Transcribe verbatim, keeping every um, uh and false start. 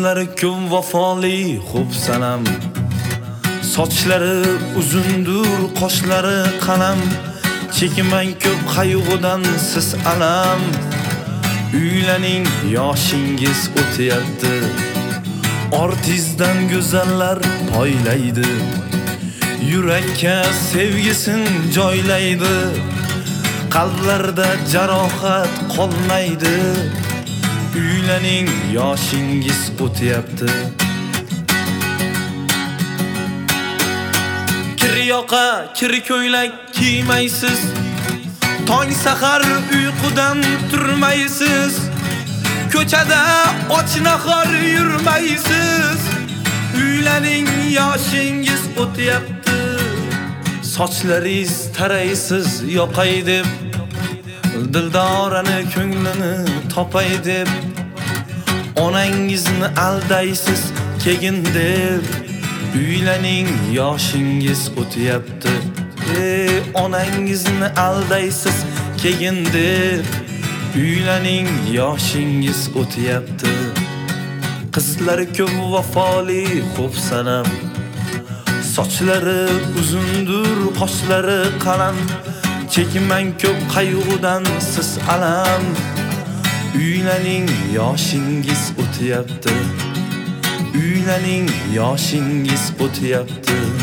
Qizlari ko'p vafoli xo'p sanam, sochlari uzundur, qoshlari qalam, chekmang ko'p qayg'udan siz alam. Uylaning, yoshingiz o'tyapti, ortizdan go'zallar poylaydi, yurakka sevgisin joylaydi, qalblarda jarohat qolmaydi. Uylaning, yoshingiz o'tyapti. Kir yoqa, kir ko'ylak kiymaysiz, tong sahar uyqudan turmaysiz, ko'chada och nahor yurmaysiz. Uylaning, yoshingiz o'tyapti. Sochlaringiz taraysiz yoqay deb, dildorani ko'nglini topay deb, onangizni aldaysiz kegin deb. Uylaning, yoshingiz o'tyapti. Ey onangizni aldaysiz kegin deb. Uylaning, yoshingiz o'tyapti. Qizlari ko'p vafoli xo'p sanam, sochlari uzundur, qoshlari qalam, chekmang ko'p qayg'udan siz alam. Uylaning, yoshingiz o'tyapti. Uylaning, yoshingiz o'tyapti.